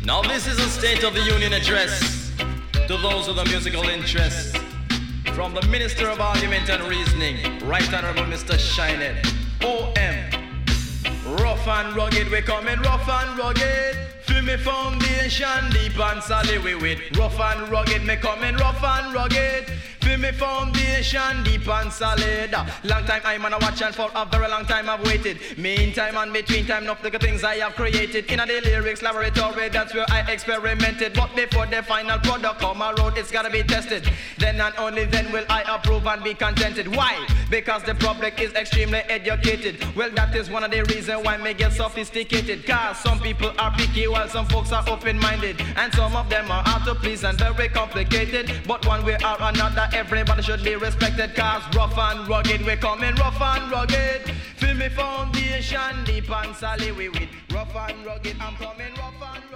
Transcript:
Now this is a State of the Union address to those with a musical interest. From the Minister of Argument and Reasoning, Right Honorable Mr. Shinehead, OM. Rough and rugged, we coming rough and rugged. Feel me foundation deep and solid we with. Rough and rugged, me coming rough and rugged. Feel me foundation deep and solid. Long time I'm on a watch and for a very long time I've waited. Meantime and between time, enough the things I have created. In a the lyrics laboratory, that's where I experimented. But before the final product come around, it's gotta be tested. Then and only then will I approve and be contented. Why? Because the public is extremely educated. Well, that is one of the reasons why me get sophisticated. Cause some people are picky while some folks are open-minded. And some of them are hard to please and very complicated. But one way or another, everybody should be respected. Cause rough and rugged, we coming rough and rugged. Feel me foundation deep and solid we with. Rough and rugged, I'm coming rough and rugged.